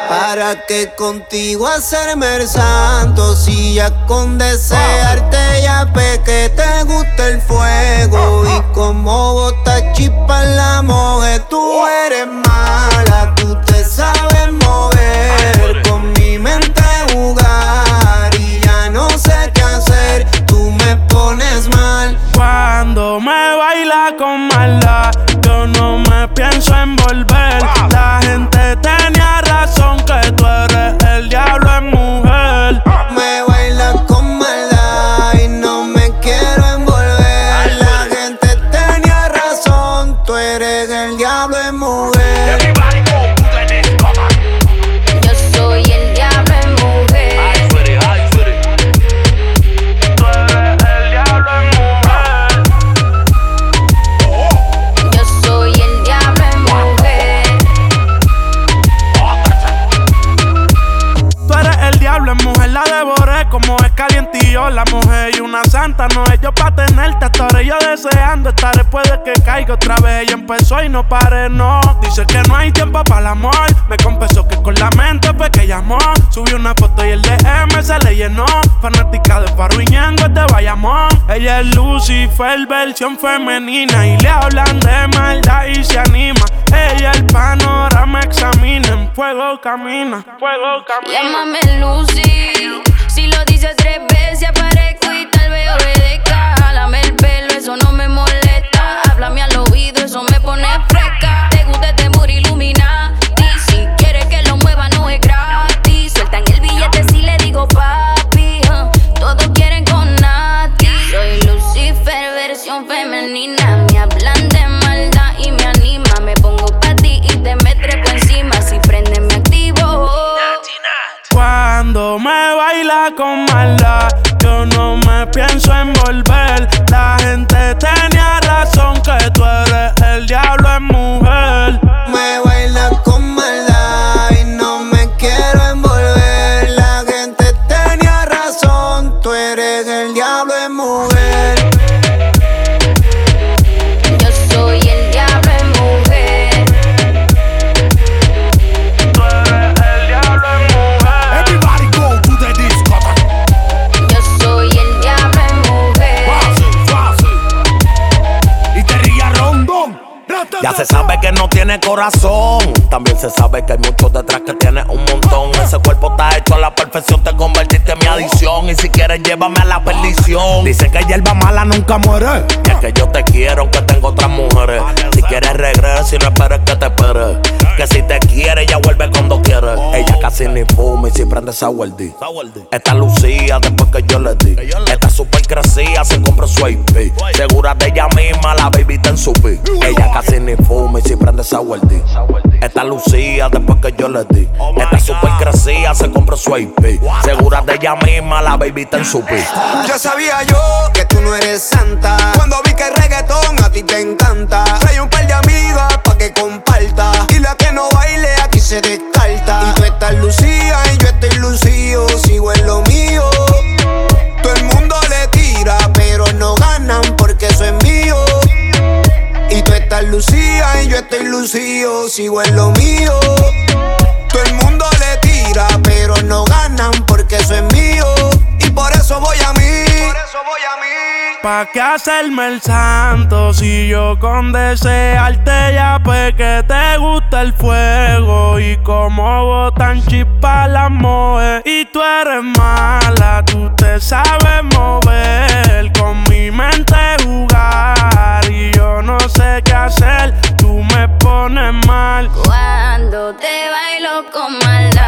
¿Para qué contigo hacerme el santo? Si ya con desearte ya pequé, te gusta el fuego. Y como bota chispa en la mujer, tú eres mala, tú te sabes mover. Con mi mente jugar y ya no sé qué hacer, tú me pones mal. Cuando me baila con maldad, yo no me pienso envolver. La gente tenía razón que tú eres el diablo en mujer. Me baila con maldad y no me quiero envolver. La gente tenía razón, tú eres el diablo en mujer. Yo soy el diablo en mujer. Tú eres el diablo en mujer. Yo soy el diablo en mujer. Tú eres el diablo en mujer, la devoré como es calientillo. La mujer y una santa, no es yo pa' tenerte. Estaré yo deseando estar después de que caiga otra vez. Ella empezó y no paré, no. Dice que no hay tiempo para el amor. Me confesó que con la mente fue que llamó. Subí una foto y el DM se le llenó. Fanática de Farru y Ñengo es de Bayamón. Ella es Lucifer, versión femenina. Y le hablan de maldad y se anima. Ella el panorama examina. En fuego camina, fuego camina. Llámame Lucy. Si lo dices 3 veces aparezco y tal vez obedezca. Jálame el pelo, eso no me molesta. Háblame al oído, eso me pone fresca. Te gusta este muro Illuminati. Si quieres que lo mueva no es gratis. Sueltan el billete si le digo papi. Todos quieren con Nati. Soy Lucifer, versión femenina. Me hablan de maldad y me anima. Me pongo pa' ti y te me trepo encima. Si prende me activo. Cuando me baila con maldad, yo no me pienso envolver. La gente tenía razón que tú eres el diablo en mujer. Me baila con maldad y no me quiero envolver. La gente tenía razón, tú eres el diablo en mujer. Yo soy el diablo en mujer. Tú eres el diablo en mujer. Everybody go to the discotheque. Yo soy el diablo en mujer. Y te rías rondón. Ya se sabe que no tiene corazón. También se sabe que hay muchos detrás que tiene un montón. Ese cuerpo está hecho a la perfección. Te convertiste en mi adicción. Y si quieres llévame a la perdición. Dice que hierba mala nunca muere. Y es que yo te quiero aunque tengo otras mujeres. Si quieres regresa y no esperes que te espere. Que si te quiere ya vuelve cuando quiere. Ella casi ni fuma y si prende Sourdy. Está lucía después que yo le di. Está súper crecida, se compró su IP. Segura de ella misma, la baby está en su beat. Ella casi ni fuma y si prende Sourdy. Está lucía después que yo le di. Está súper crecida, se compró su IP. Segura de ella misma, la baby está en su beat. Ya sabía yo que tú no eres santa. Cuando vi que el reggaetón a ti te encanta. Trae un par de amigas pa' que comparta. Y la que no baile aquí se descarta. Y tú estás lucía y yo estoy lucido. Sigo en lo mío. Todo el mundo le tira, pero no ganan porque eso es mío. Y tú estás lucía y yo estoy lucido. Sigo en lo mío. Todo el mundo le tira, pero no ganan porque eso es mío. Y por eso voy a mí. ¿Pa' qué hacerme el santo si yo con desearte ya pues que te gusta el fuego? Y como botan chispa las mojes. Y tú eres mala, tú te sabes mover. Con mi mente jugar y yo no sé qué hacer. Tú me pones mal. Cuando te bailo con maldad,